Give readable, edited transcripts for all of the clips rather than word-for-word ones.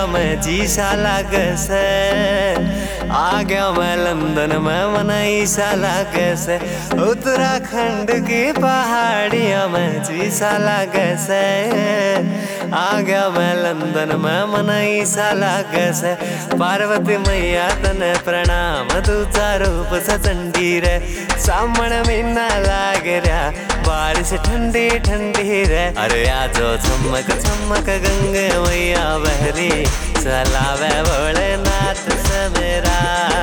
में जी सा लागे से। आ गया मैं लंदन में मनाई सा लागे से। उत्तराखंड की पहाड़ियों में जी सा लागे से। आ गया मैं लंदन में मनाई सा लागे से। पार्वती मैया तने प्रणाम दूजा रूप से चंडी रे। सामण महीना लाग रहा बारिश ठंडी ठंडी रे। अरे आजो चमक चमक गंगे मैया बहरी चलावे भोलेनाथ से मेरा।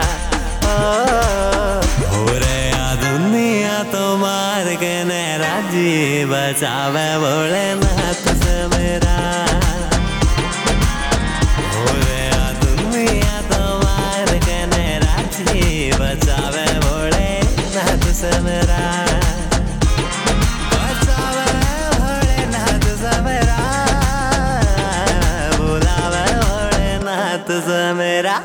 हो रे आ दुनिया तो मार के नैरा जी बचावे भोलेनाथ से मेरा। हो रे आ दुनिया तो मार के नैरा जी बचावे भोलेनाथ से मेरा। मेरा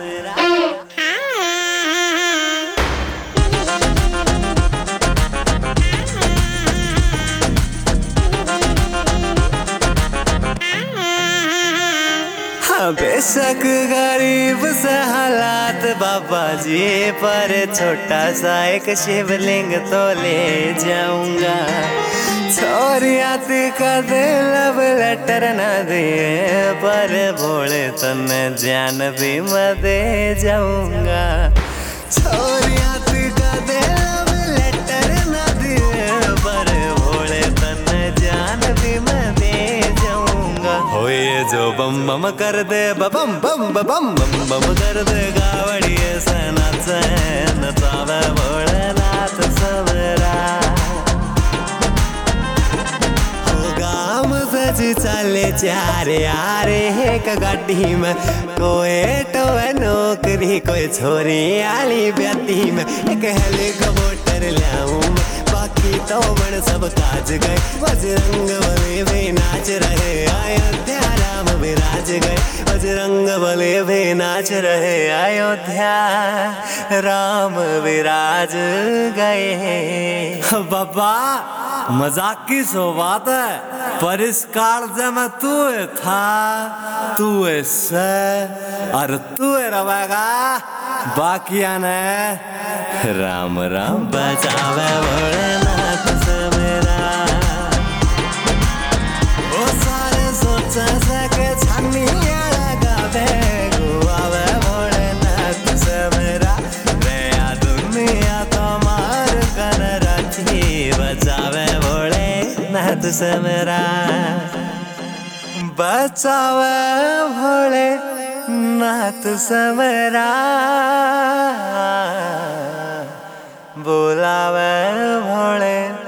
बेशक गरीब से हालात बाबा जी, पर छोटा सा एक शिवलिंग तो ले जाऊंगा। छोरिया का दे लव लेटर न दिए, पर भोले तने जान भी मैं दे जाऊंगा। छोरिया का दे लव लेटर न दिए, पर भोले तने जान भी मैं दे जाऊंगा। हो ये जो बम बम कर दे बम बम बम बम बम कर दे गावड़िए से नाचे नचावे भोलेनाथ से मेरा। जी चले चार यार एक गाड़ी में, कोई तो नौकरी कोई छोरी आली ब्याती में। एक हेलीकॉप्टर लाऊं बाकी तो बड़ सब काज गए। बजरंग बली भी नाच रहे अयोध्या राम विराज गए। बजरंग बली भी नाच रहे अयोध्या राम विराज गए। बाबा मजाक की सो बात है, पर इस कालज में तू था तू से और तू रहेगा। बाकिया ने राम राम बचावे भोलेनाथ से मेरा। ओ सारे सोच सके छनिया लगावे गुआवे भोलेनाथ से मेरा। रे आ दुनिया तो मार कर रखी बचावे भोलेनाथ से मेरा। बचावे भोलेनाथ से मेरा, बुलावे भोले